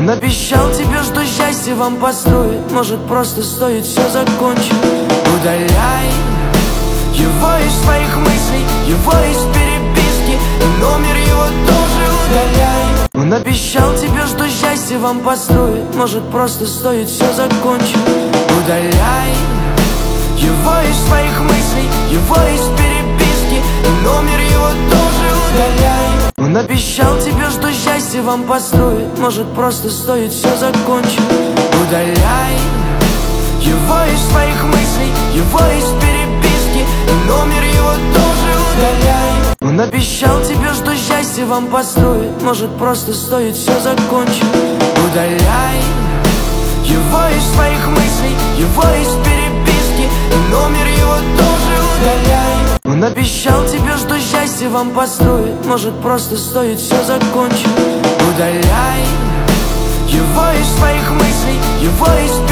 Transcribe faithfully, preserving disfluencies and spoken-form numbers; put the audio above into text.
Он обещал тебе, что счастье вам построит. Может, просто стоит все закончить. Удаляй его из своих мыслей, его из переписки, и номер его тоже удаляй. Он обещал тебе, что счастье вам построит. Может, просто стоит все закончить. Удаляй его из своих мыслей, его из переписки, и номер его тоже удаляй. Он обещал тебе, что счастье вам построит. Может, просто стоит все закончить. Удаляй его из своих мыслей, его из переписки, и номер его тоже удаляй. Он обещал тебе, что счастье вам построит. Может, просто стоит все закончить. Удаляй его из своих мыслей, его из переписки, и номер его тоже удаляй. Он обещал тебе, что счастье вам построит. Может, просто стоит все закончить. Удаляй его из своих мыслей, его из переписки,